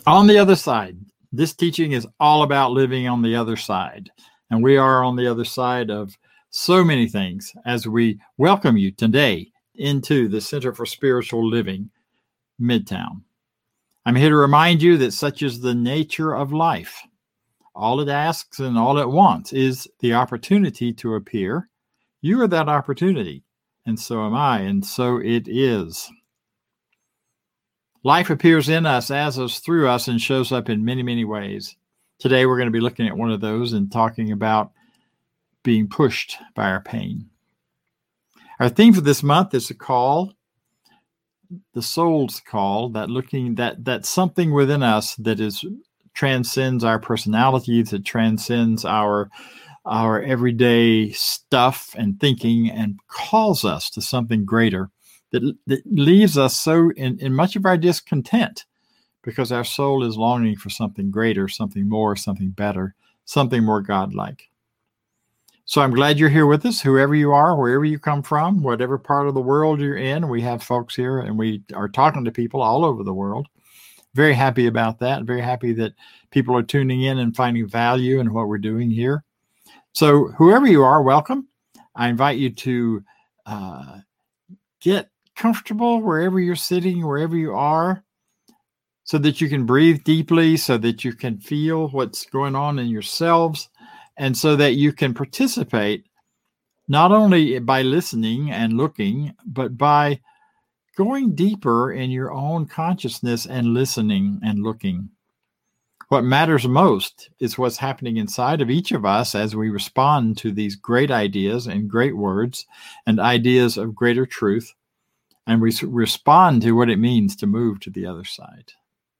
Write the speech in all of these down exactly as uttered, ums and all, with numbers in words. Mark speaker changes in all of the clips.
Speaker 1: On the other side, this teaching is all about living on the other side. And we are on the other side of so many things as we welcome you today into the Center for Spiritual Living, Midtown. I'm here to remind you that such is the nature of life. All it asks and all it wants is the opportunity to appear. You are that opportunity, and so am I, and so it is. Life appears in us, as us, through us, and shows up in many, many ways. Today, we're going to be looking at one of those and talking about being pushed by our pain. Our theme for this month is a call, the soul's call, that looking that that something within us that is transcends our personalities, that transcends our our everyday stuff and thinking, and calls us to something greater. That, that leaves us so in, in much of our discontent because our soul is longing for something greater, something more, something better, something more godlike. So I'm glad you're here with us, whoever you are, wherever you come from, whatever part of the world you're in. We have folks here and we are talking to people all over the world. Very happy about that. Very happy that people are tuning in and finding value in what we're doing here. So whoever you are, welcome. I invite you to uh, get comfortable wherever you're sitting, wherever you are, so that you can breathe deeply, so that you can feel what's going on in yourselves, and so that you can participate not only by listening and looking, but by going deeper in your own consciousness and listening and looking. What matters most is what's happening inside of each of us as we respond to these great ideas and great words and ideas of greater truth. And we respond to what it means to move to the other side.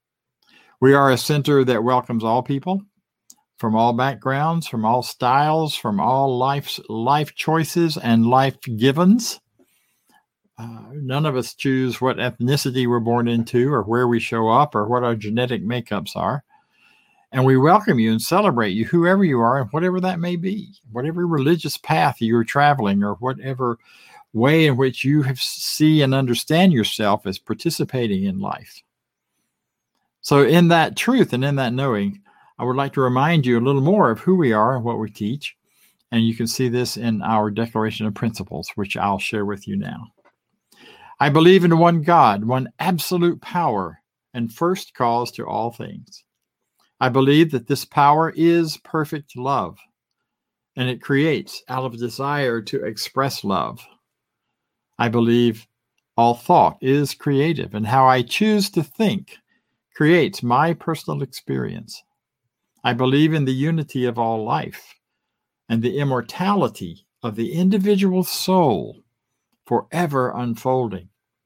Speaker 1: We are a center that welcomes all people from all backgrounds, from all styles, from all life's life choices and life givens. Uh, none of us choose what ethnicity we're born into or where we show up or what our genetic makeups are. And we welcome you and celebrate you, whoever you are, and whatever that may be, whatever religious path you're traveling or whatever way in which you have see and understand yourself as participating in life. So in that truth and in that knowing, I would like to remind you a little more of who we are and what we teach. And you can see this in our Declaration of Principles, which I'll share with you now. I believe in one God, one absolute power and first cause to all things. I believe that this power is perfect love, and it creates out of desire to express love. I believe all thought is creative, and how I choose to think creates my personal experience. I believe in the unity of all life and the immortality of the individual soul forever unfolding.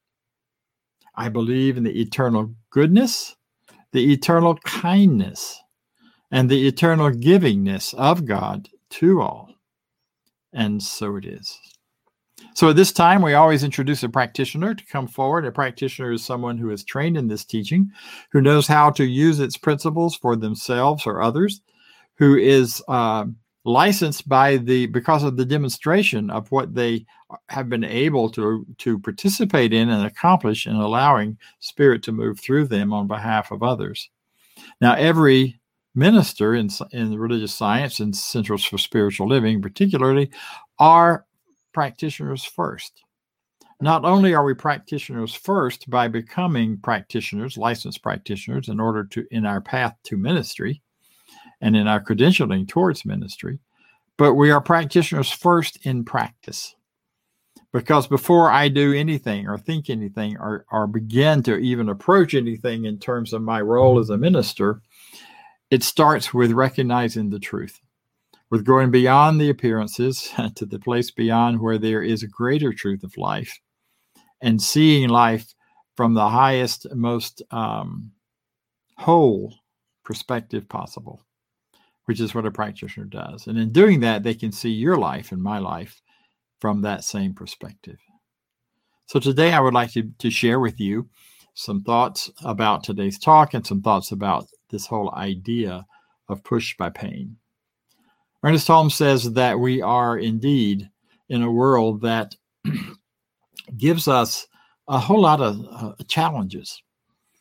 Speaker 1: I believe in the eternal goodness, the eternal kindness, and the eternal givingness of God to all. And so it is. So at this time, we always introduce a practitioner to come forward. A practitioner is someone who is trained in this teaching, who knows how to use its principles for themselves or others, who is uh, licensed by the because of the demonstration of what they have been able to, to participate in and accomplish in allowing Spirit to move through them on behalf of others. Now, every minister in, in religious science and Centers for Spiritual Living particularly are practitioners first. Not only are we practitioners first by becoming practitioners, licensed practitioners, in order to, in our path to ministry and in our credentialing towards ministry, but we are practitioners first in practice. Because before I do anything or think anything or, or begin to even approach anything in terms of my role as a minister, it starts with recognizing the truth, with going beyond the appearances to the place beyond where there is a greater truth of life, and seeing life from the highest, most um, whole perspective possible, which is what a practitioner does. And in doing that, they can see your life and my life from that same perspective. So today I would like to, to share with you some thoughts about today's talk and some thoughts about this whole idea of push by pain. Ernest Holmes says that we are indeed in a world that gives us a whole lot of uh, challenges.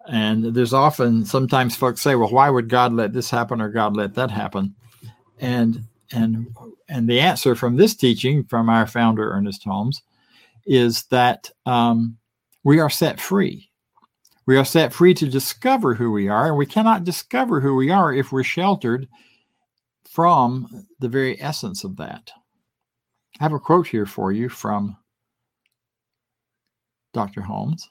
Speaker 1: And there's often, sometimes folks say, well, why would God let this happen or God let that happen? And and and the answer from this teaching from our founder, Ernest Holmes, is that um, we are set free. We are set free to discover who we are, and we cannot discover who we are if we're sheltered from the very essence of that. I have a quote here for you from Doctor Holmes.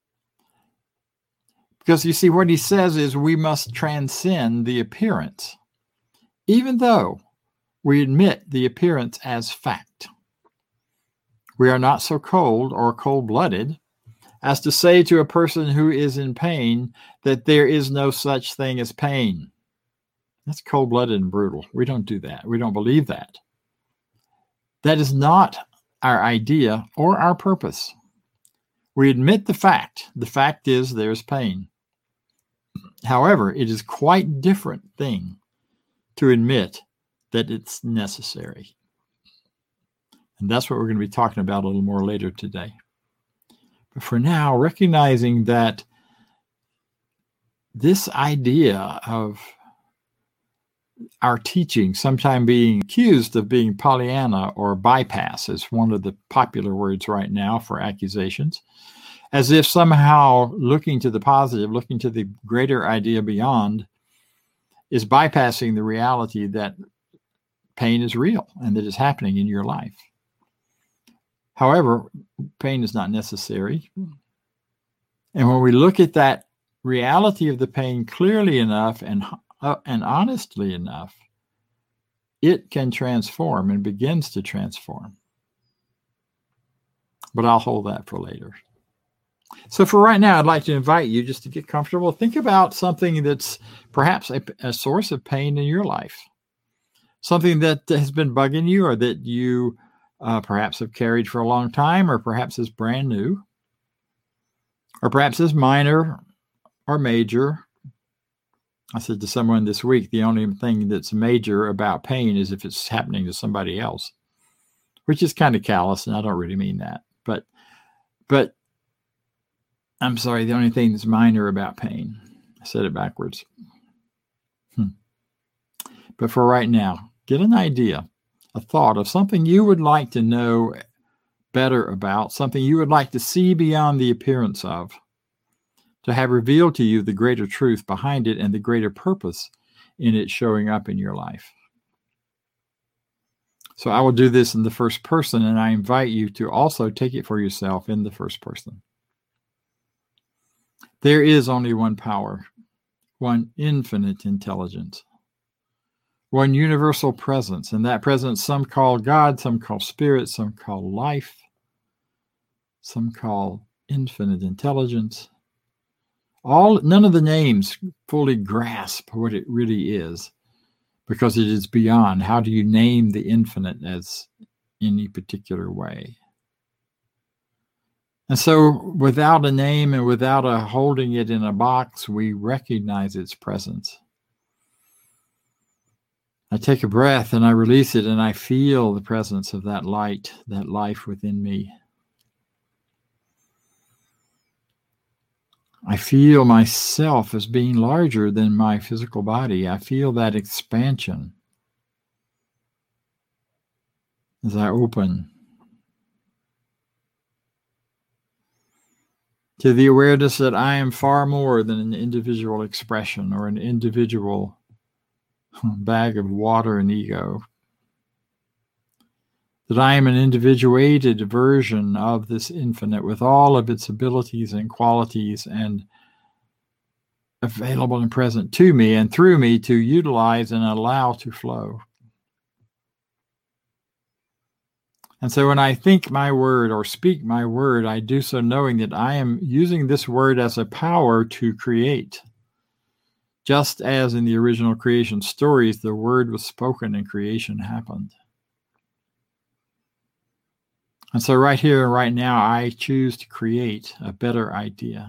Speaker 1: Because you see, what he says is we must transcend the appearance, even though we admit the appearance as fact. We are not so cold or cold-blooded as to say to a person who is in pain that there is no such thing as pain. That's cold-blooded and brutal. We don't do that. We don't believe that. That is not our idea or our purpose. We admit the fact. The fact is there's pain. However, it is quite a different thing to admit that it's necessary. And that's what we're going to be talking about a little more later today. But for now, recognizing that this idea of our teaching sometimes being accused of being Pollyanna or bypass is one of the popular words right now for accusations, as if somehow looking to the positive, looking to the greater idea beyond, is bypassing the reality that pain is real and that is happening in your life. However, pain is not necessary. And when we look at that reality of the pain clearly enough and, uh, and honestly enough, it can transform and begins to transform. But I'll hold that for later. So for right now, I'd like to invite you just to get comfortable. Think about something that's perhaps a, a source of pain in your life. Something that has been bugging you, or that you uh, perhaps have carried for a long time, or perhaps is brand new, or perhaps is minor or major. I said to someone this week, the only thing that's major about pain is if it's happening to somebody else, which is kind of callous, and I don't really mean that. But, but I'm sorry, the only thing that's minor about pain. I said it backwards. Hmm. But for right now, get an idea, a thought of something you would like to know better about, something you would like to see beyond the appearance of, to have revealed to you the greater truth behind it and the greater purpose in it showing up in your life. So I will do this in the first person, and I invite you to also take it for yourself in the first person. There is only one power, one infinite intelligence, one universal presence, and that presence some call God, some call spirit, some call life, some call infinite intelligence. All, none of the names fully grasp what it really is, because it is beyond. How do you name the infinite as any particular way? And so without a name and without a holding it in a box, we recognize its presence. I take a breath and I release it, and I feel the presence of that light, that life within me. I feel myself as being larger than my physical body. I feel that expansion as I open to the awareness that I am far more than an individual expression or an individual bag of water and ego. That I am an individuated version of this infinite with all of its abilities and qualities and available and present to me and through me to utilize and allow to flow. And so when I think my word or speak my word, I do so knowing that I am using this word as a power to create. Just as in the original creation stories, the word was spoken and creation happened. And so right here and right now, I choose to create a better idea.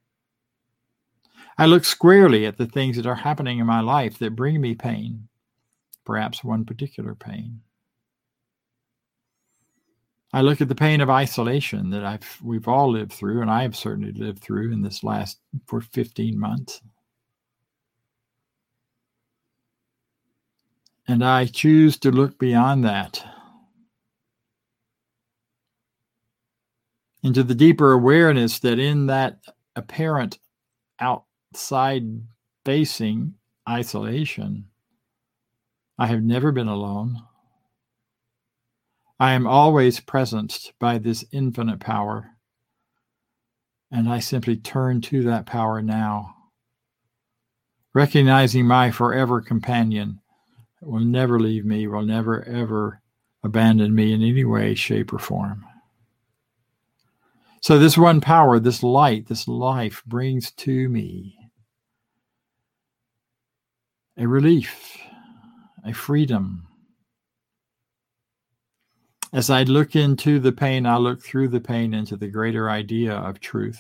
Speaker 1: I look squarely at the things that are happening in my life that bring me pain, perhaps one particular pain. I look at the pain of isolation that I've we've all lived through, and I have certainly lived through in this last for fifteen months. And I choose to look beyond that into the deeper awareness that in that apparent outside-facing isolation, I have never been alone. I am always present by this infinite power, and I simply turn to that power now, recognizing my forever companion will never leave me, will never, ever abandon me in any way, shape, or form. So this one power, this light, this life brings to me a relief, a freedom. As I look into the pain, I look through the pain into the greater idea of truth.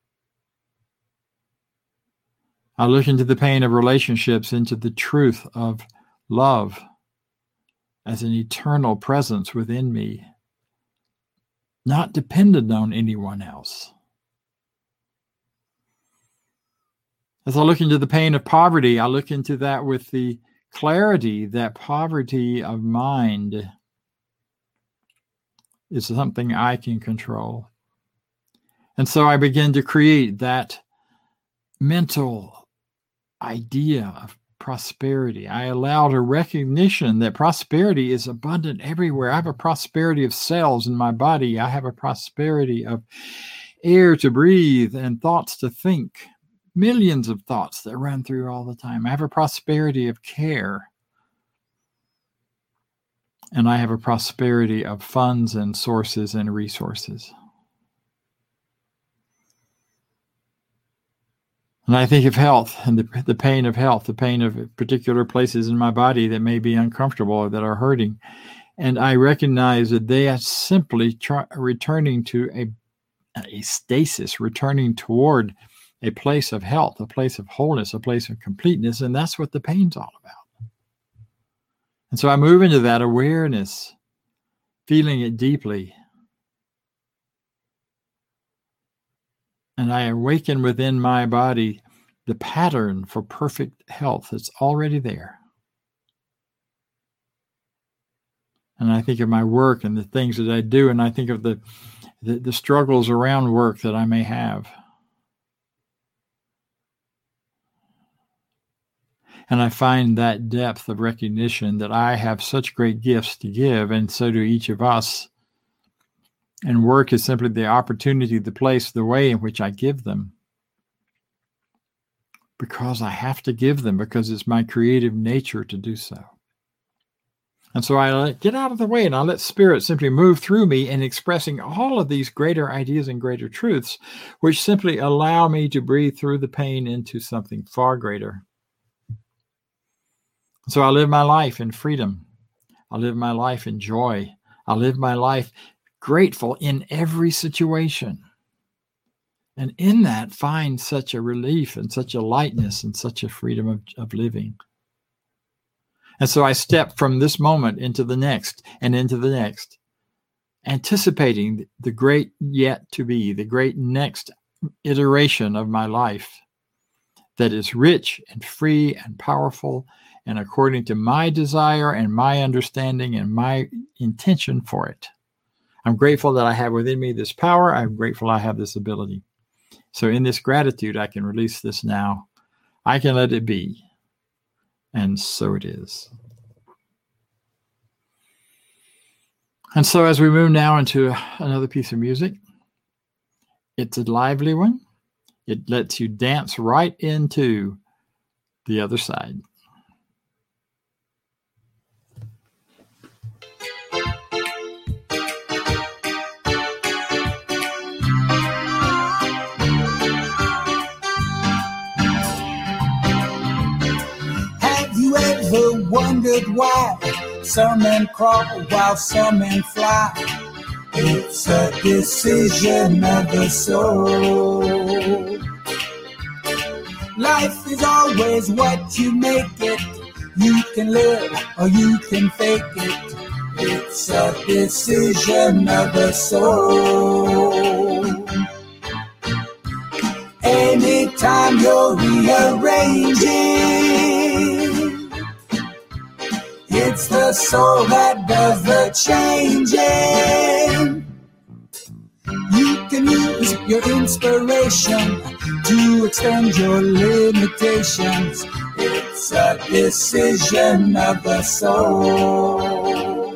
Speaker 1: I look into the pain of relationships, into the truth of love as an eternal presence within me, not dependent on anyone else. As I look into the pain of poverty, I look into that with the clarity that poverty of mind is something I can control. And so I begin to create that mental idea of prosperity. I allowed a recognition that prosperity is abundant everywhere. I have a prosperity of cells in my body. I have a prosperity of air to breathe and thoughts to think. Millions of thoughts that run through all the time. I have a prosperity of care. And I have a prosperity of funds and sources and resources. And I think of health and the, the pain of health, the pain of particular places in my body that may be uncomfortable or that are hurting. And I recognize that they are simply try, returning to a, a stasis, returning toward a place of health, a place of wholeness, a place of completeness. And that's what the pain's all about. And so I move into that awareness, feeling it deeply. And I awaken within my body the pattern for perfect health that's already there. And I think of my work and the things that I do, and I think of the, the, the struggles around work that I may have. And I find that depth of recognition that I have such great gifts to give, and so do each of us. And work is simply the opportunity, the place, the way in which I give them. Because I have to give them, because it's my creative nature to do so. And so I let, get out of the way, and I let Spirit simply move through me in expressing all of these greater ideas and greater truths, which simply allow me to breathe through the pain into something far greater. So I live my life in freedom. I live my life in joy. I live my life grateful in every situation. And in that, find such a relief and such a lightness and such a freedom of, of living. And so I step from this moment into the next and into the next, anticipating the great yet to be, the great next iteration of my life that is rich and free and powerful and according to my desire and my understanding and my intention for it. I'm grateful that I have within me this power. I'm grateful I have this ability. So in this gratitude, I can release this now. I can let it be. And so it is. And so as we move now into another piece of music, it's a lively one. It lets you dance right into the other side.
Speaker 2: Wondered why some men crawl while some men fly. It's a decision of the soul. Life is always what you make it. You can live or you can fake it. It's a decision of the soul. Anytime you're rearranging, it's the soul that does the changing. You can use your inspiration to extend your limitations. It's a decision of the soul.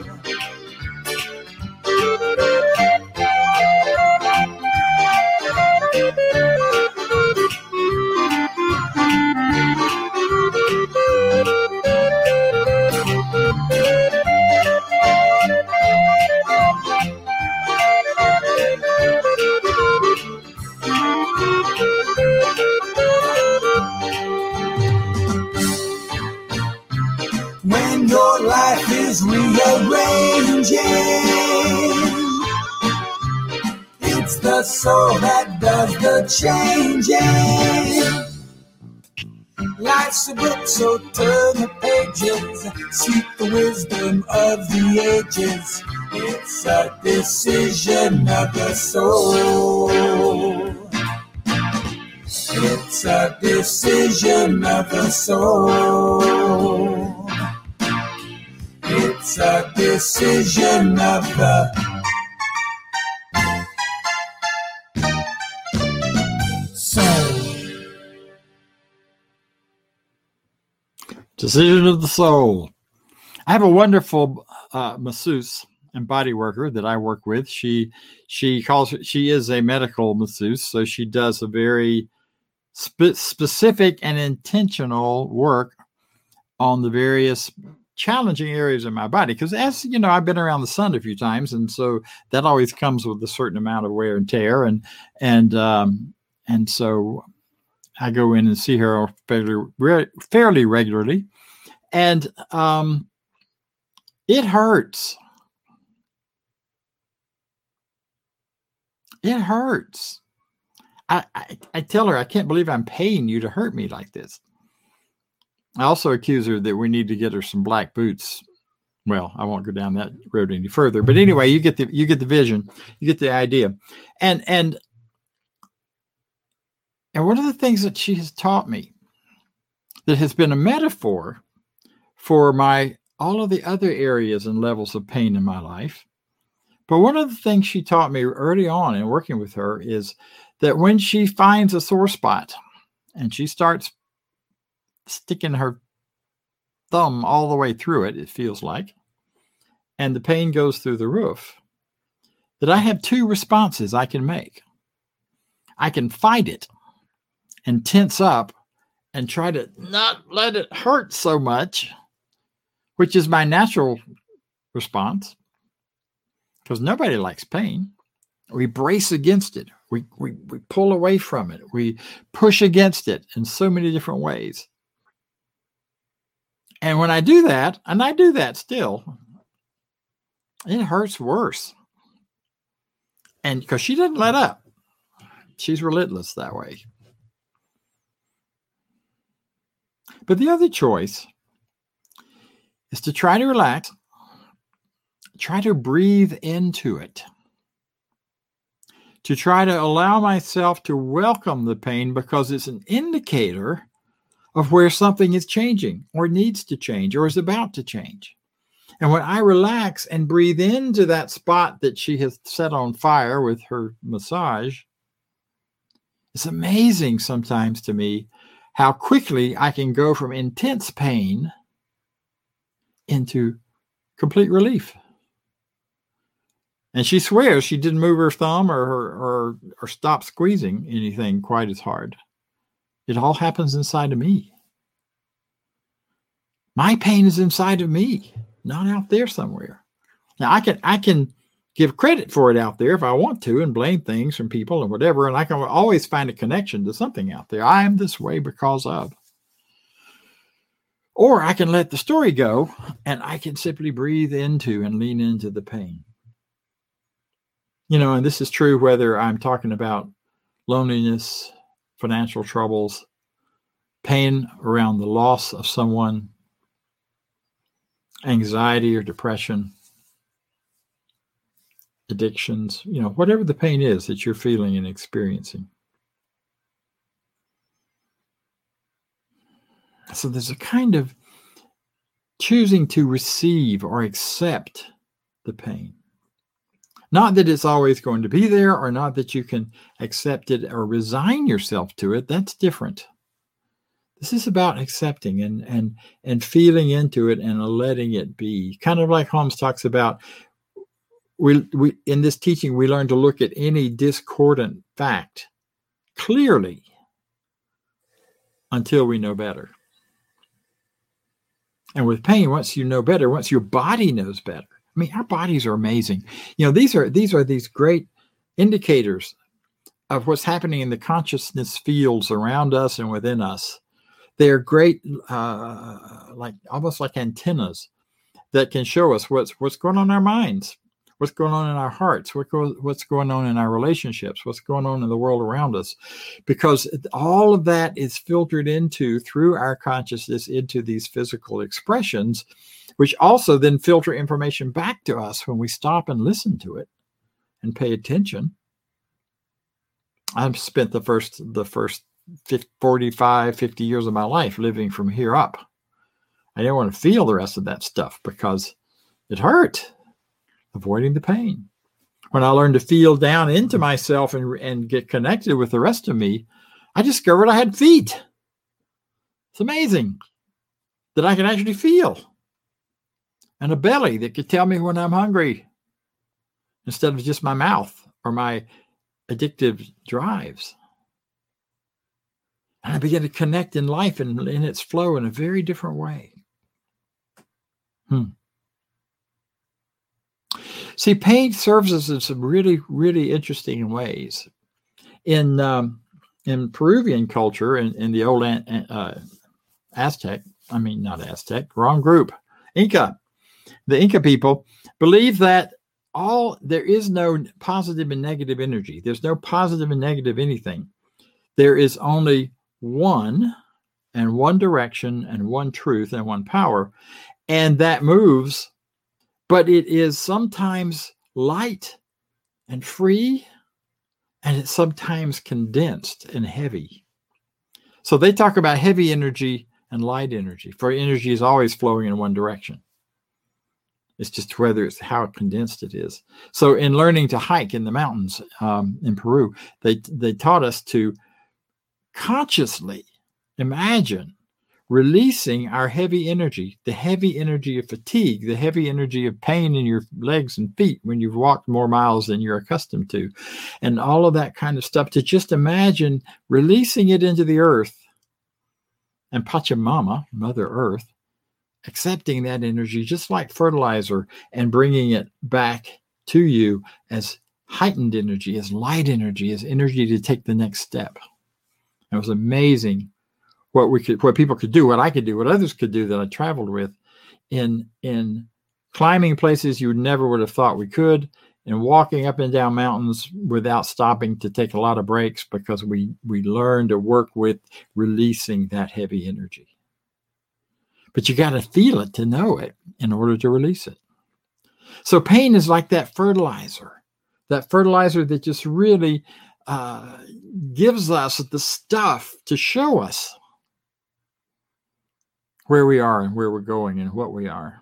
Speaker 2: When your life is rearranging, it's the soul that does the changing. Life's a book, so turn the pages, seek the wisdom of the ages. It's a decision of the soul. It's a decision of the soul. It's a decision of the soul.
Speaker 1: Decision of the soul. I have a wonderful uh, masseuse and body worker that I work with. She she calls she is a medical masseuse, so she does a very spe- specific and intentional work on the various challenging areas of my body. Because as you know, I've been around the sun a few times, and so that always comes with a certain amount of wear and tear, and and um, and so I go in and see her fairly fairly regularly, and um, it hurts. It hurts. I, I, I tell her, I can't believe I'm paying you to hurt me like this. I also accuse her that we need to get her some black boots. Well, I won't go down that road any further. But anyway, you get the you get the vision, you get the idea. And and and one of the things that she has taught me that has been a metaphor for my all of the other areas and levels of pain in my life. But one of the things she taught me early on in working with her is that when she finds a sore spot and she starts sticking her thumb all the way through it, it feels like, and the pain goes through the roof, that I have two responses I can make. I can fight it and tense up and try to not let it hurt so much, which is my natural response. Because nobody likes pain. We brace against it. We, we we pull away from it. We push against it in so many different ways. And when I do that, and I do that still, it hurts worse. And because she doesn't let up. She's relentless that way. But the other choice is to try to relax. Try to breathe into it. To try to allow myself to welcome the pain because it's an indicator of where something is changing or needs to change or is about to change. And when I relax and breathe into that spot that she has set on fire with her massage, it's amazing sometimes to me how quickly I can go from intense pain into complete relief. And she swears she didn't move her thumb or, or, or, or stop squeezing anything quite as hard. It all happens inside of me. My pain is inside of me, not out there somewhere. Now, I can I can give credit for it out there if I want to and blame things from people and whatever, and I can always find a connection to something out there. I am this way because of. Or I can let the story go, and I can simply breathe into and lean into the pain. You know, and this is true whether I'm talking about loneliness, financial troubles, pain around the loss of someone, anxiety or depression, addictions, you know, whatever the pain is that you're feeling and experiencing. So there's a kind of choosing to receive or accept the pain. Not that it's always going to be there, or not that you can accept it or resign yourself to it. That's different. This is about accepting and and and feeling into it and letting it be. Kind of like Holmes talks about, we we in this teaching we learn to look at any discordant fact clearly until we know better. And with pain, once you know better, once your body knows better. I mean, our bodies are amazing. You know, these are these are these great indicators of what's happening in the consciousness fields around us and within us. They're great, uh, like almost like antennas that can show us what's what's going on in our minds, what's going on in our hearts, what go, what's going on in our relationships, what's going on in the world around us, because all of that is filtered into through our consciousness into these physical expressions, which also then filter information back to us when we stop and listen to it and pay attention. I've spent the first the first forty-five, fifty years of my life living from here up. I didn't want to feel the rest of that stuff because it hurt, avoiding the pain. When I learned to feel down into myself and, and get connected with the rest of me, I discovered I had feet. It's amazing that I can actually feel. And a belly that could tell me when I'm hungry instead of just my mouth or my addictive drives. And I began to connect in life and in its flow in a very different way. Hmm. See, pain serves us in some really, really interesting ways. In um, in Peruvian culture, in, in the old uh, Aztec, I mean, not Aztec, wrong group, Inca, the Inca people believe that all there is no positive and negative energy. There's no positive and negative anything. There is only one and one direction and one truth and one power. And that moves, but it is sometimes light and free, and it's sometimes condensed and heavy. So they talk about heavy energy and light energy. For energy is always flowing in one direction. It's just whether it's how condensed it is. So in learning to hike in the mountains um, in Peru, they they taught us to consciously imagine releasing our heavy energy, the heavy energy of fatigue, the heavy energy of pain in your legs and feet when you've walked more miles than you're accustomed to, and all of that kind of stuff, to just imagine releasing it into the earth and Pachamama, Mother Earth, accepting that energy just like fertilizer and bringing it back to you as heightened energy, as light energy, as energy to take the next step. It was amazing what we could, what people could do, what I could do, what others could do that I traveled with in, in climbing places you never would have thought we could, and walking up and down mountains without stopping to take a lot of breaks, because we, we learned to work with releasing that heavy energy. But you got to feel it to know it in order to release it. So pain is like that fertilizer, that fertilizer that just really uh, gives us the stuff to show us where we are and where we're going and what we are.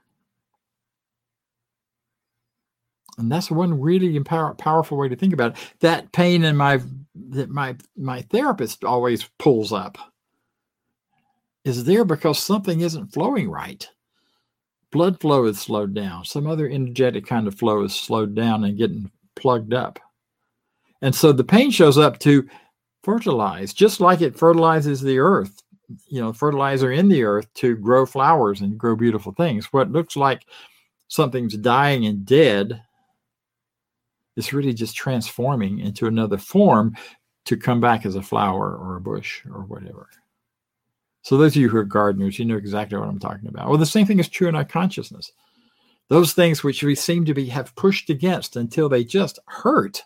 Speaker 1: And that's one really empower, powerful way to think about it. That pain in my that my my therapist always pulls up is there because something isn't flowing right. Blood flow is slowed down. Some other energetic kind of flow is slowed down and getting plugged up. And so the pain shows up to fertilize, just like it fertilizes the earth, you know, fertilizer in the earth to grow flowers and grow beautiful things. What looks like something's dying and dead is really just transforming into another form to come back as a flower or a bush or whatever. So those of you who are gardeners, you know exactly what I'm talking about. Well, the same thing is true in our consciousness. Those things which we seem to be have pushed against until they just hurt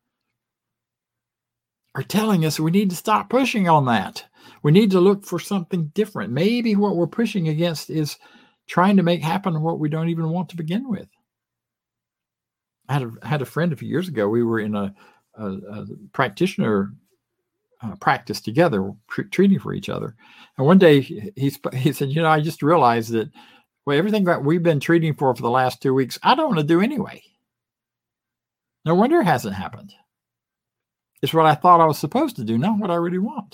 Speaker 1: are telling us we need to stop pushing on that. We need to look for something different. Maybe what we're pushing against is trying to make happen what we don't even want to begin with. I had a, I had a friend a few years ago. We were in a, a, a practitioner uh, practice together, tr- treating for each other. And one day he, he, he said, you know, I just realized that, well, everything that we've been treating for for the last two weeks, I don't want to do anyway. No wonder it hasn't happened. It's what I thought I was supposed to do, not what I really want.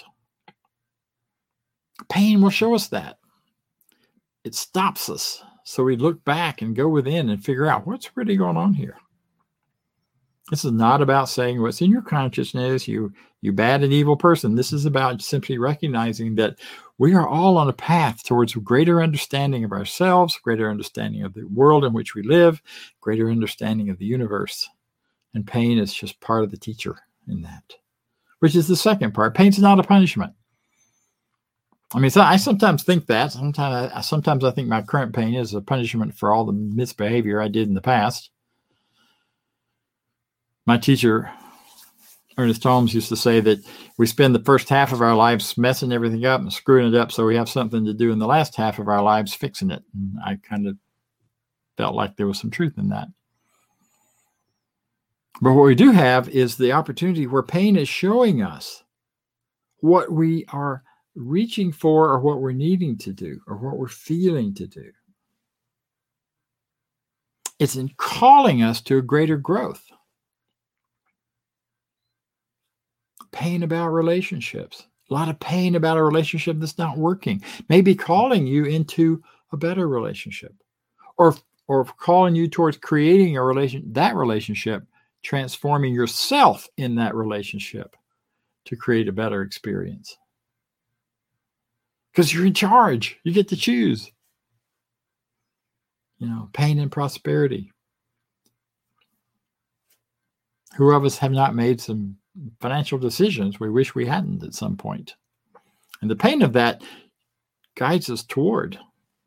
Speaker 1: Pain will show us that. It stops us. So we look back and go within and figure out what's really going on here. This is not about saying what's in your consciousness, you, you bad and evil person. This is about simply recognizing that we are all on a path towards greater understanding of ourselves, greater understanding of the world in which we live, greater understanding of the universe. And pain is just part of the teacher in that, which is the second part. Pain's not a punishment. I mean, so I sometimes think that. Sometimes I, sometimes I think my current pain is a punishment for all the misbehavior I did in the past. My teacher, Ernest Holmes, used to say that we spend the first half of our lives messing everything up and screwing it up so we have something to do in the last half of our lives fixing it. And I kind of felt like there was some truth in that. But what we do have is the opportunity where pain is showing us what we are reaching for or what we're needing to do or what we're feeling to do. It's in calling us to a greater growth. Pain about relationships. A lot of pain about a relationship that's not working. Maybe calling you into a better relationship. Or, or calling you towards creating a relation, that relationship, transforming yourself in that relationship to create a better experience. Because you're in charge. You get to choose. You know, pain and prosperity. Who of us have not made some financial decisions we wish we hadn't at some point? And the pain of that guides us toward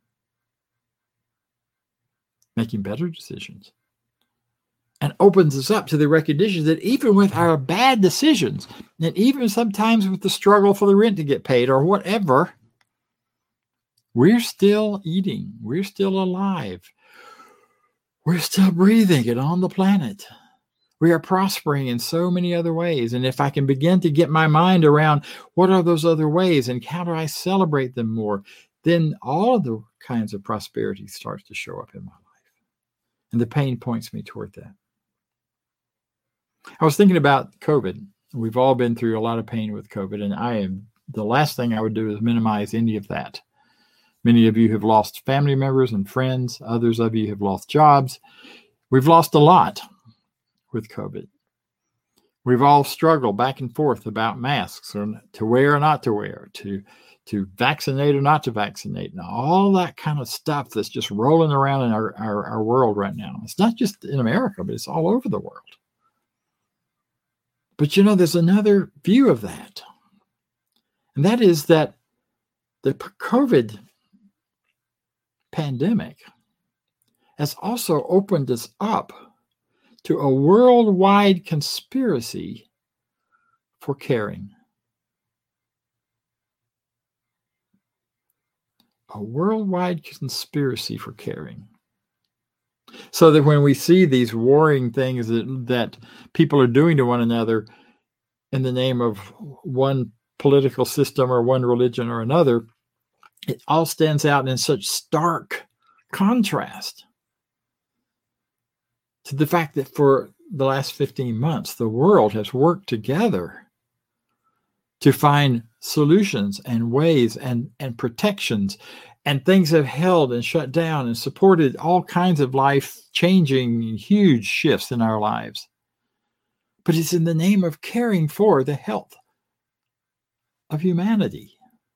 Speaker 1: making better decisions and opens us up to the recognition that even with our bad decisions, and even sometimes with the struggle for the rent to get paid or whatever, we're still eating. We're still alive. We're still breathing and on the planet. We are prospering in so many other ways. And if I can begin to get my mind around what are those other ways and how do I celebrate them more, then all of the kinds of prosperity starts to show up in my life. And the pain points me toward that. I was thinking about COVID. We've all been through a lot of pain with COVID, and I am the last thing I would do is minimize any of that. Many of you have lost family members and friends. Others of you have lost jobs. We've lost a lot with COVID. We've all struggled back and forth about masks, or to wear or not to wear, to, to vaccinate or not to vaccinate, and all that kind of stuff that's just rolling around in our, our, our world right now. It's not just in America, but it's all over the world. But you know, there's another view of that. And that is that the COVID pandemic has also opened us up to a worldwide conspiracy for caring. A worldwide conspiracy for caring. So that when we see these warring things that, that people are doing to one another in the name of one political system or one religion or another, it all stands out in such stark contrast to the fact that for the last fifteen months, the world has worked together to find solutions and ways and, and protections, and things have held and shut down and supported all kinds of life-changing, huge shifts in our lives. But it's in the name of caring for the health of humanity.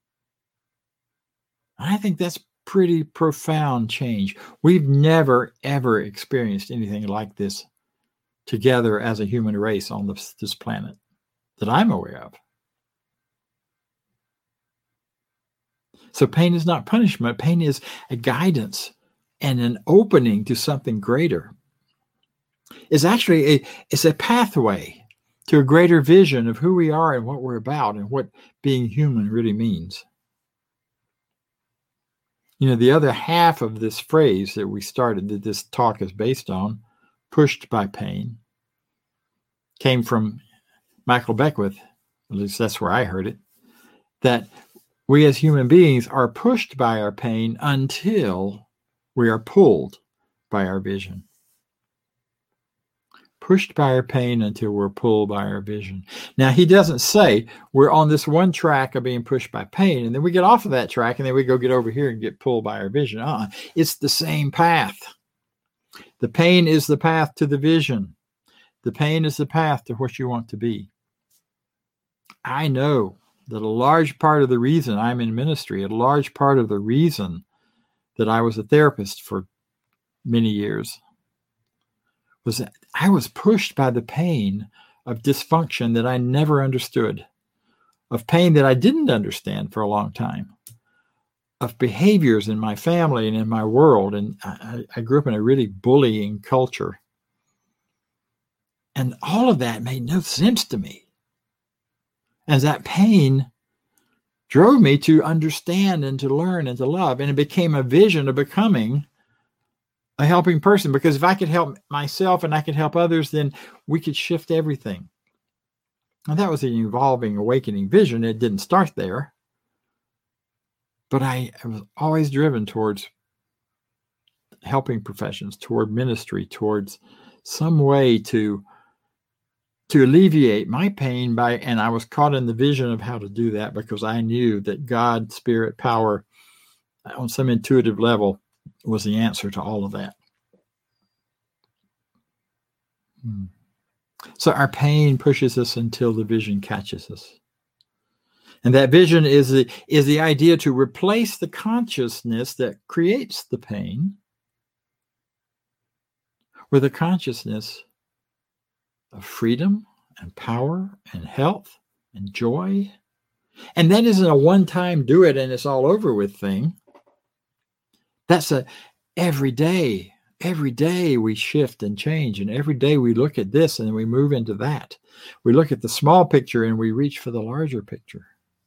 Speaker 1: I think that's pretty profound change. We've never, ever experienced anything like this together as a human race on this, this planet that I'm aware of. So pain is not punishment. Pain is a guidance and an opening to something greater. It's actually a, it's a pathway to a greater vision of who we are and what we're about and what being human really means. You know, the other half of this phrase that we started, that this talk is based on, pushed by pain, came from Michael Beckwith, at least that's where I heard it, that we as human beings are pushed by our pain until we are pulled by our vision. Pushed by our pain until we're pulled by our vision. Now, he doesn't say we're on this one track of being pushed by pain, and then we get off of that track, and then we go get over here and get pulled by our vision. Uh-uh. It's the same path. The pain is the path to the vision. The pain is the path to what you want to be. I know that a large part of the reason I'm in ministry, a large part of the reason that I was a therapist for many years, was that I was pushed by the pain of dysfunction that I never understood, of pain that I didn't understand for a long time, of behaviors in my family and in my world. And I, I grew up in a really bullying culture. And all of that made no sense to me. And that pain drove me to understand and to learn and to love. And it became a vision of becoming a helping person, because if I could help myself and I could help others, then we could shift everything. And that was an evolving, awakening vision. It didn't start there, but I, I was always driven towards helping professions, toward ministry, towards some way to, to alleviate my pain by, and I was caught in the vision of how to do that, because I knew that God, spirit, power, on some intuitive level, was the answer to all of that. Hmm. So our pain pushes us until the vision catches us. And that vision is the, is the idea to replace the consciousness that creates the pain with a consciousness of freedom and power and health and joy. And that isn't a one-time do it and it's all over with thing. That's a every day, every day we shift and change. And every day we look at this and we move into that. We look at the small picture and we reach for the larger picture.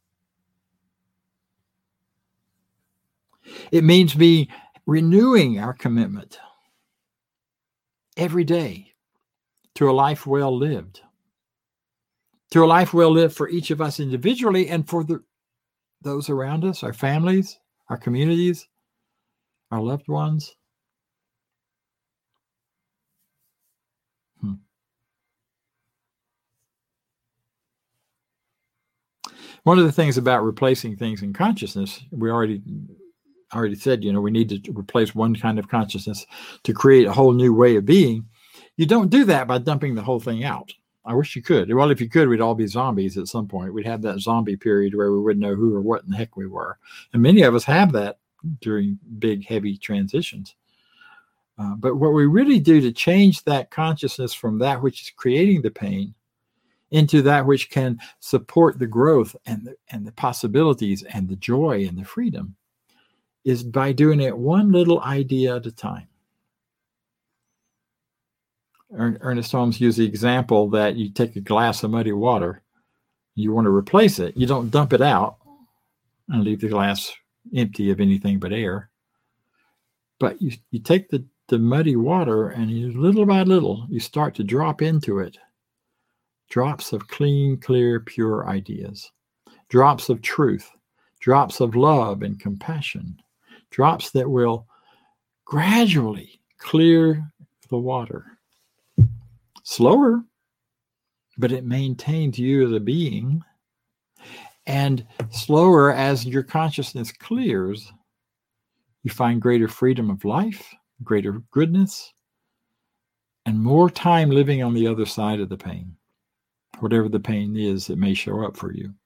Speaker 1: It means me renewing our commitment every day to a life well lived, to a life well lived for each of us individually and for the those around us, our families, our communities, our loved ones. Hmm. One of the things about replacing things in consciousness, we already already said, you know, we need to replace one kind of consciousness to create a whole new way of being. You don't do that by dumping the whole thing out. I wish you could. Well, if you could, we'd all be zombies at some point. We'd have that zombie period where we wouldn't know who or what in the heck we were. And many of us have that during big, heavy transitions. Uh, but what we really do to change that consciousness from that which is creating the pain into that which can support the growth and the, and the possibilities and the joy and the freedom is by doing it one little idea at a time. Ernest Holmes used the example that you take a glass of muddy water, you want to replace it. You don't dump it out and leave the glass empty of anything but air. But you, you take the, the muddy water and you, little by little, you start to drop into it drops of clean, clear, pure ideas, drops of truth, drops of love and compassion, drops that will gradually clear the water. Slower, but it maintains you as a being. And slower as your consciousness clears, you find greater freedom of life, greater goodness, and more time living on the other side of the pain, whatever the pain is that may show up for you.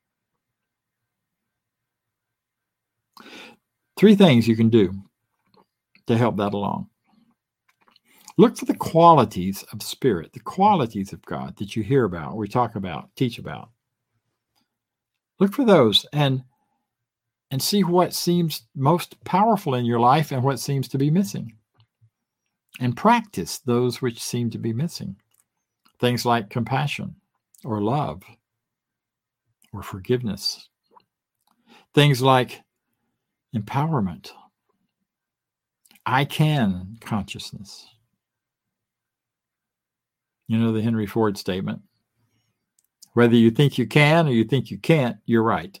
Speaker 1: Three things you can do to help that along. Look for the qualities of spirit, the qualities of God that you hear about, we talk about, teach about. Look for those and, and see what seems most powerful in your life and what seems to be missing. And practice those which seem to be missing. Things like compassion or love or forgiveness. Things like empowerment, I can consciousness. You know the Henry Ford statement. Whether you think you can or you think you can't, you're right.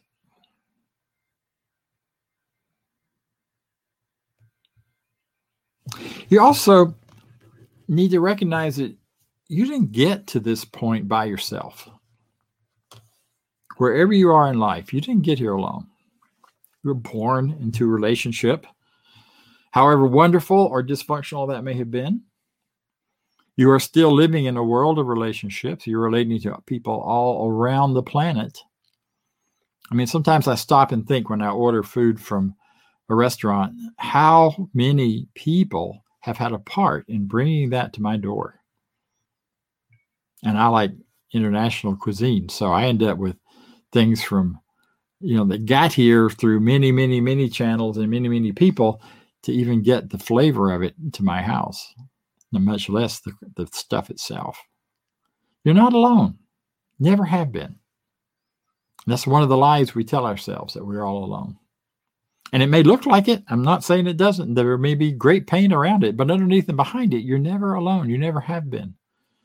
Speaker 1: You also need to recognize that you didn't get to this point by yourself. Wherever you are in life, you didn't get here alone. You were born into a relationship, however wonderful or dysfunctional that may have been. You are still living in a world of relationships. You're relating to people all around the planet. I mean, sometimes I stop and think when I order food from a restaurant, how many people have had a part in bringing that to my door. And I like international cuisine, so I end up with things from, you know, that got here through many, many, many channels and many, many people to even get the flavor of it to my house, much less the, the stuff itself. You're not alone. Never have been. That's one of the lies we tell ourselves, that we're all alone. And it may look like it. I'm not saying it doesn't. There may be great pain around it, but underneath and behind it, you're never alone. You never have been.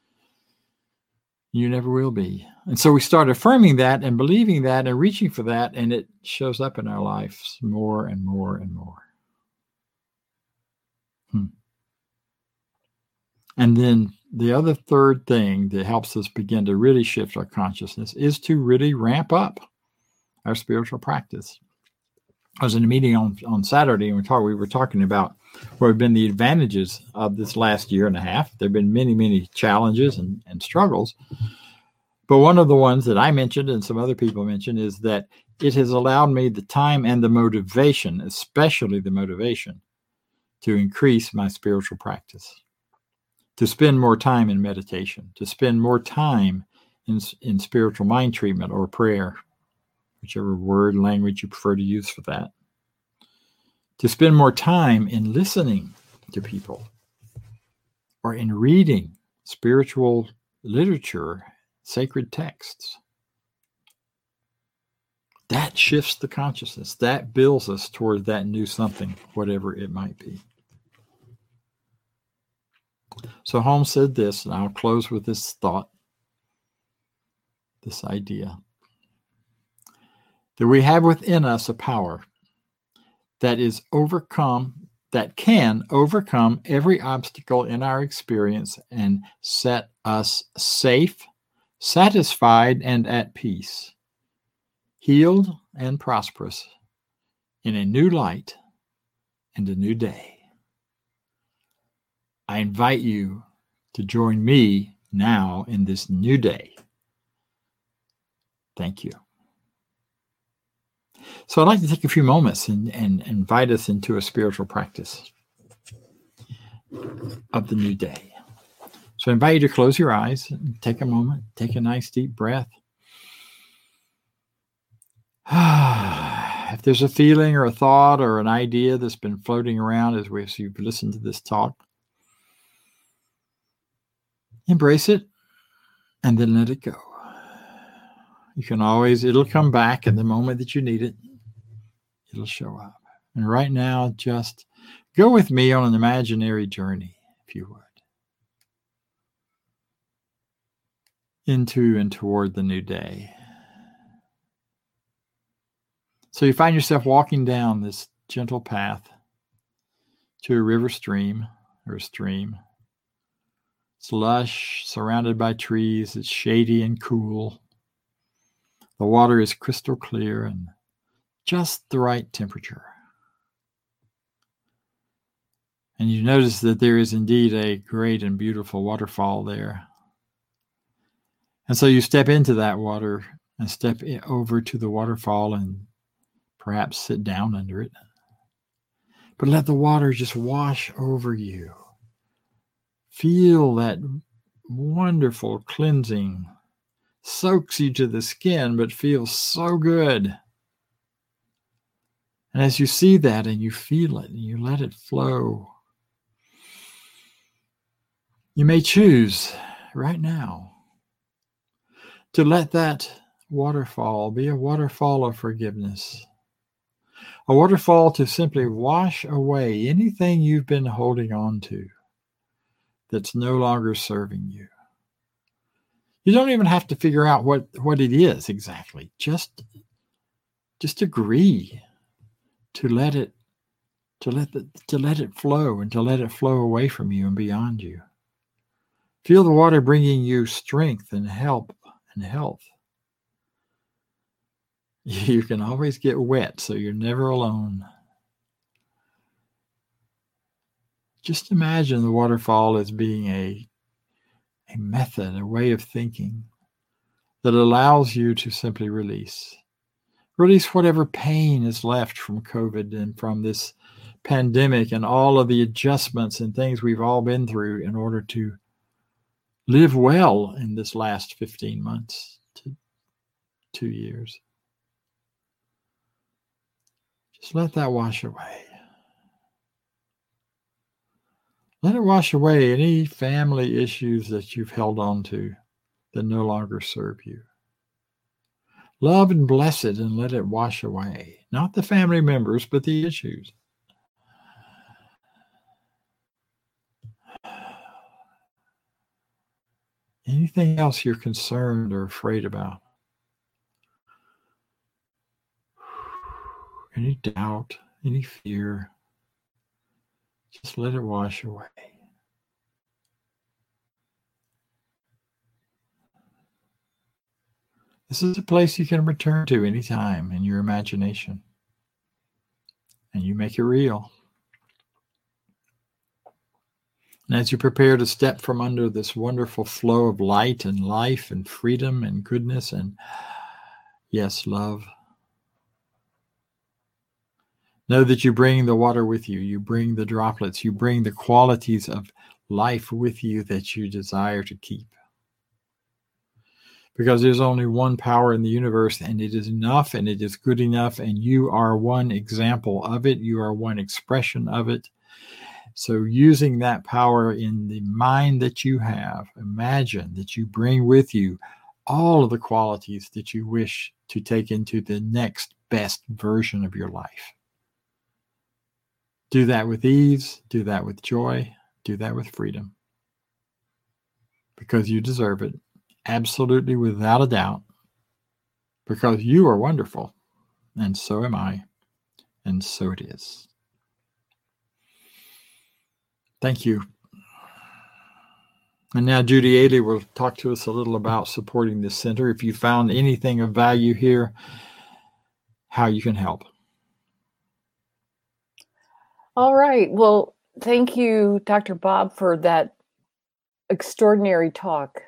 Speaker 1: You never will be. And so we start affirming that and believing that and reaching for that, and it shows up in our lives more and more and more. Hmm. And then the other third thing that helps us begin to really shift our consciousness is to really ramp up our spiritual practice. I was in a meeting on, on Saturday, and we, talk, we were talking about what have been the advantages of this last year and a half. There have been many, many challenges and, and struggles. But one of the ones that I mentioned and some other people mentioned is that it has allowed me the time and the motivation, especially the motivation, to increase my spiritual practice, to spend more time in meditation, to spend more time in, in spiritual mind treatment or prayer, whichever word and language you prefer to use for that, to spend more time in listening to people or in reading spiritual literature, sacred texts. That shifts the consciousness. That builds us toward that new something, whatever it might be. So Holmes said this, and I'll close with this thought, this idea, that we have within us a power that is overcome, that can overcome every obstacle in our experience and set us safe, satisfied, and at peace, healed and prosperous in a new light and a new day. I invite you to join me now in this new day. Thank you. So I'd like to take a few moments and, and invite us into a spiritual practice of the new day. So I invite you to close your eyes and take a moment, take a nice deep breath. If there's a feeling or a thought or an idea that's been floating around as, we, as you've listened to this talk, embrace it and then let it go. You can always, it'll come back in the moment that you need it. It'll show up. And right now, just go with me on an imaginary journey, if you would, into and toward the new day. So you find yourself walking down this gentle path to a river stream or a stream. It's lush, surrounded by trees. It's shady and cool. The water is crystal clear and just the right temperature. And you notice that there is indeed a great and beautiful waterfall there. And so you step into that water and step over to the waterfall and perhaps sit down under it. But let the water just wash over you. Feel that wonderful cleansing. Soaks you to the skin, but feels so good. And as you see that and you feel it and you let it flow, you may choose right now to let that waterfall be a waterfall of forgiveness, a waterfall to simply wash away anything you've been holding on to that's no longer serving you. You don't even have to figure out what, what it is exactly. Just, just agree to let it, to let the, to let it flow and to let it flow away from you and beyond you. Feel the water bringing you strength and help and health. You can always get wet, so you're never alone. Just imagine the waterfall as being a, a method, a way of thinking that allows you to simply release. Release whatever pain is left from COVID and from this pandemic and all of the adjustments and things we've all been through in order to live well in this last fifteen months to two years. Just let that wash away. Let it wash away any family issues that you've held on to that no longer serve you. Love and bless it and let it wash away. Not the family members, but the issues. Anything else you're concerned or afraid about? Any doubt, any fear? Just let it wash away. This is a place you can return to anytime in your imagination. And you make it real. And as you prepare to step from under this wonderful flow of light and life and freedom and goodness and, yes, love, know that you bring the water with you. You bring the droplets. You bring the qualities of life with you that you desire to keep. Because there's only one power in the universe, and it is enough, and it is good enough, and you are one example of it. You are one expression of it. So using that power in the mind that you have, imagine that you bring with you all of the qualities that you wish to take into the next best version of your life. Do that with ease, do that with joy, do that with freedom. Because you deserve it, absolutely without a doubt. Because you are wonderful, and so am I, and so it is. Thank you. And now Judy Ailey will talk to us a little about supporting this center. If you found anything of value here, how you can help.
Speaker 3: All right. Well, thank you, Doctor Bob, for that extraordinary talk.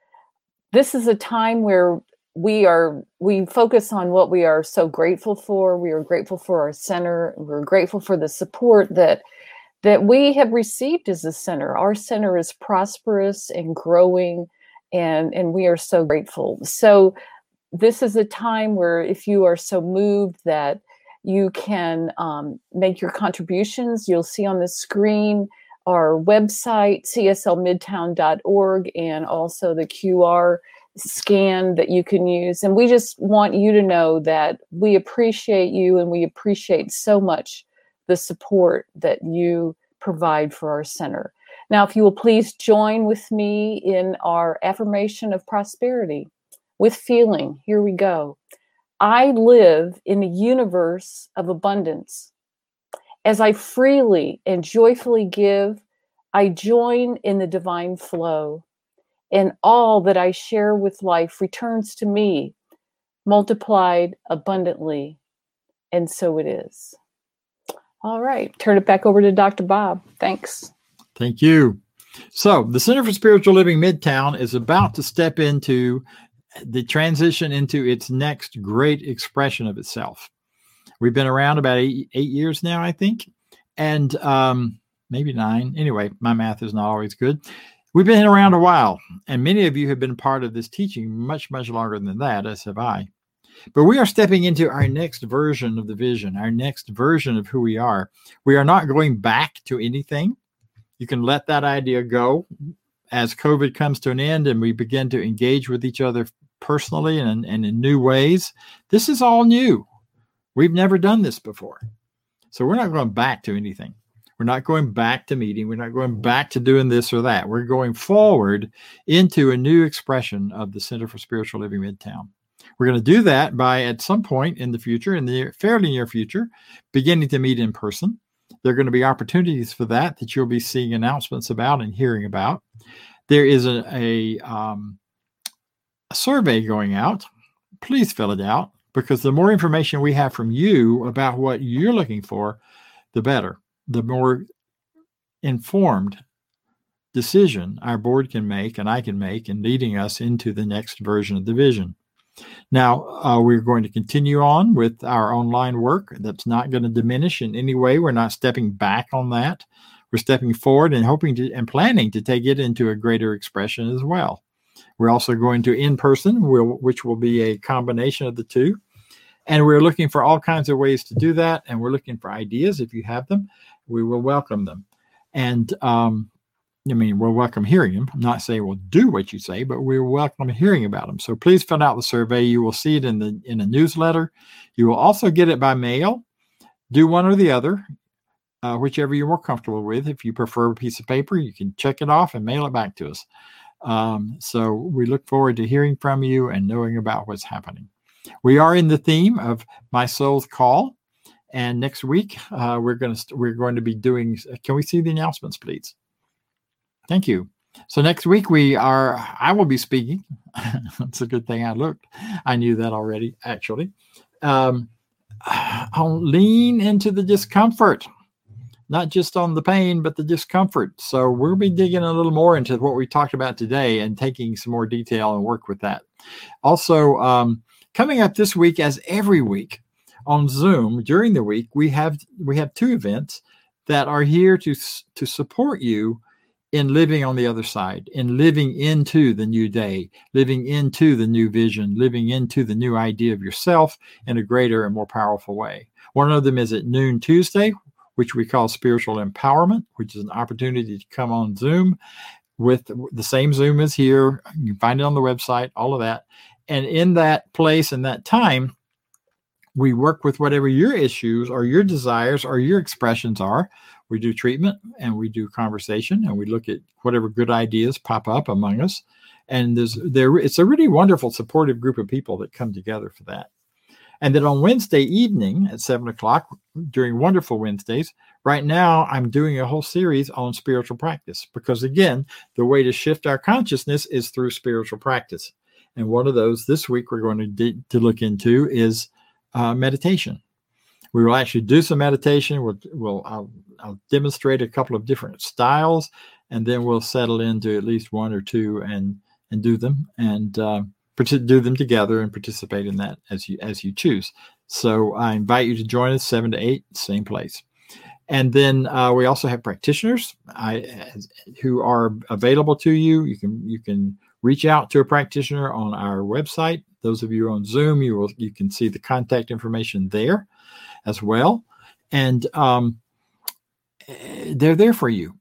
Speaker 3: This is a time where we are, we focus on what we are so grateful for. We are grateful for our center. We're grateful for the support that that we have received as a center. Our center is prosperous and growing, and, and we are so grateful. So this is a time where if you are so moved that you can um, make your contributions, you'll see on the screen our website, c s l midtown dot org, and also the Q R scan that you can use. And we just want you to know that we appreciate you, and we appreciate so much the support that you provide for our center. Now, if you will please join with me in our affirmation of prosperity with feeling. Here we go. I live in a universe of abundance. As I freely and joyfully give, I join in the divine flow, and all that I share with life returns to me, multiplied abundantly, and so it is. All right. Turn it back over to Doctor Bob. Thanks.
Speaker 1: Thank you. So the Center for Spiritual Living Midtown is about to step into the transition into its next great expression of itself. We've been around about eight, eight years now, I think, and um, maybe nine. Anyway, my math is not always good. We've been around a while, and many of you have been part of this teaching much, much longer than that, as have I. But we are stepping into our next version of the vision, our next version of who we are. We are not going back to anything. You can let that idea go as COVID comes to an end and we begin to engage with each other personally and, and in new ways. This is all new. We've never done this before. So we're not going back to anything. We're not going back to meeting. We're not going back to doing this or that. We're going forward into a new expression of the Center for Spiritual Living Midtown. We're going to do that by, at some point in the future, in the fairly near future, beginning to meet in person. There are going to be opportunities for that that you'll be seeing announcements about and hearing about. There is a, a, um, a survey going out. Please fill it out, because the more information we have from you about what you're looking for, the better. The more informed decision our board can make and I can make in leading us into the next version of the vision. Now, uh, we're going to continue on with our online work. That's not going to diminish in any way. We're not stepping back on that. We're stepping forward and hoping to and planning to take it into a greater expression as well. We're also going to in-person, which will be a combination of the two. And we're looking for all kinds of ways to do that. And we're looking for ideas. If you have them, we will welcome them. And um, I mean, we'll welcome hearing them. I'm not saying we'll do what you say, but we welcome hearing about them. So please fill out the survey. You will see it in the in a newsletter. You will also get it by mail. Do one or the other, uh, whichever you're more comfortable with. If you prefer a piece of paper, you can check it off and mail it back to us. Um, so we look forward to hearing from you and knowing about what's happening. We are in the theme of My Soul's Call. And next week, uh, we're going to we're going to be doing. Can we see the announcements, please? Thank you. So next week we are. I will be speaking. It's a good thing I looked. I knew that already, actually. Um, I'll lean into the discomfort, not just on the pain, but the discomfort. So we'll be digging a little more into what we talked about today and taking some more detail and work with that. Also, um, coming up this week, as every week, on Zoom during the week, we have we have two events that are here to to support you in living on the other side, in living into the new day, living into the new vision, living into the new idea of yourself in a greater and more powerful way. One of them is at noon Tuesday, which we call Spiritual Empowerment, which is an opportunity to come on Zoom with the same Zoom as here. You can find it on the website, all of that. And in that place and that time, we work with whatever your issues or your desires or your expressions are. We do treatment and we do conversation and we look at whatever good ideas pop up among us. And there's there it's a really wonderful, supportive group of people that come together for that. And then on Wednesday evening at seven o'clock, during Wonderful Wednesdays, right now I'm doing a whole series on spiritual practice, because again, the way to shift our consciousness is through spiritual practice. And one of those this week we're going to, de- to look into is uh, meditation. We will actually do some meditation. We'll, we'll I'll, I'll demonstrate a couple of different styles, and then we'll settle into at least one or two and and do them and uh, do them together and participate in that as you as you choose. So I invite you to join us seven to eight, same place. And then uh, we also have practitioners I, who are available to you. You can you can reach out to a practitioner on our website. Those of you on Zoom, you will you can see the contact information there as well. And um, they're there for you.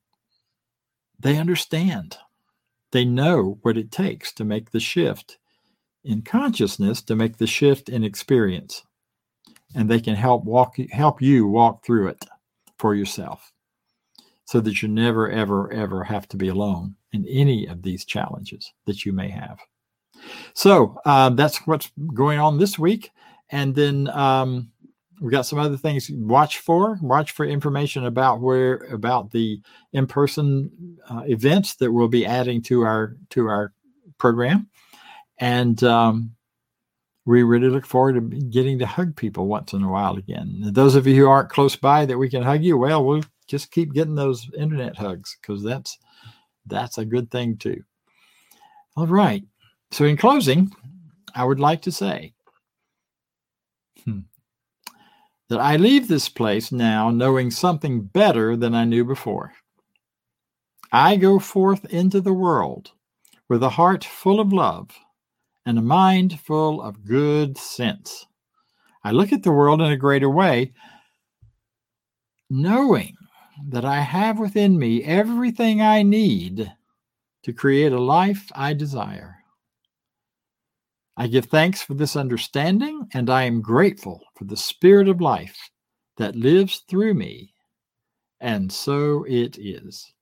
Speaker 1: They understand. They know what it takes to make the shift in consciousness, to make the shift in experience. And they can help walk help you walk through it for yourself, so that you never, ever, ever have to be alone in any of these challenges that you may have. So uh, that's what's going on this week. And then um, we got some other things to watch for. Watch for information about where about the in-person uh, events that we'll be adding to our to our program. And um, we really look forward to getting to hug people once in a while again. And those of you who aren't close by that we can hug you, well, we'll just keep getting those internet hugs, because that's that's a good thing too. All right. So in closing, I would like to say hmm, that I leave this place now knowing something better than I knew before. I go forth into the world with a heart full of love and a mind full of good sense. I look at the world in a greater way, knowing that I have within me everything I need to create a life I desire. I give thanks for this understanding, and I am grateful for the spirit of life that lives through me And so it is.